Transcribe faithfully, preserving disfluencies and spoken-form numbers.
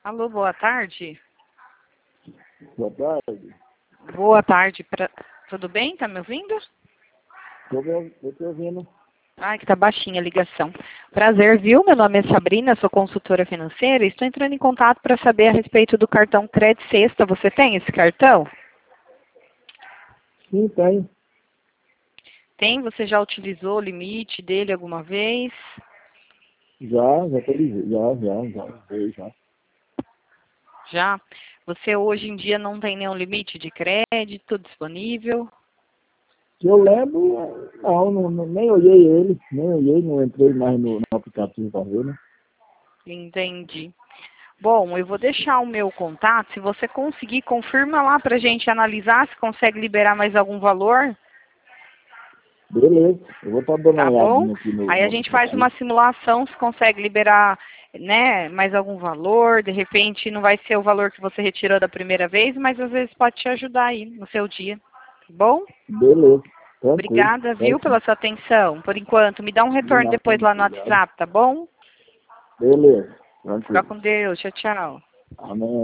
Alô, boa tarde. Boa tarde. Boa tarde. Pra... Tudo bem? Tá me ouvindo? Estou te ouvindo. Ai, que tá baixinha a ligação. Prazer, viu? Meu nome é Sabrina, sou consultora financeira e estou entrando em contato para saber a respeito do cartão Crédito Sexta. Você tem esse cartão? Sim, tem. Tem? Você já utilizou o limite dele alguma vez? Já, já utilizei. Já, já, já. usei, já. Já? Você hoje em dia não tem nenhum limite de crédito disponível? Que eu lembro, não, não, não- nem olhei ele. Nem olhei, não entrei mais no, no aplicativo para ver, né? Entendi. Bom, eu vou deixar o meu contato. Se você conseguir, confirma lá para a gente analisar se consegue liberar mais algum valor, Beleza. Eu vou estar dando uma tá bom? olhadinha aqui no, Aí a no gente faz uma aplicativo. simulação se consegue liberar, né, mais algum valor. De repente não vai ser o valor que você retirou da primeira vez, mas às vezes pode te ajudar aí no seu dia, tá bom? Beleza. Tranquilo. Obrigada, viu, Certo? pela sua atenção. Por enquanto, me dá um De retorno nada, depois lá no obrigado. WhatsApp, tá bom? Beleza. Fica Tranquilo. com Deus. Tchau, tchau. Amém.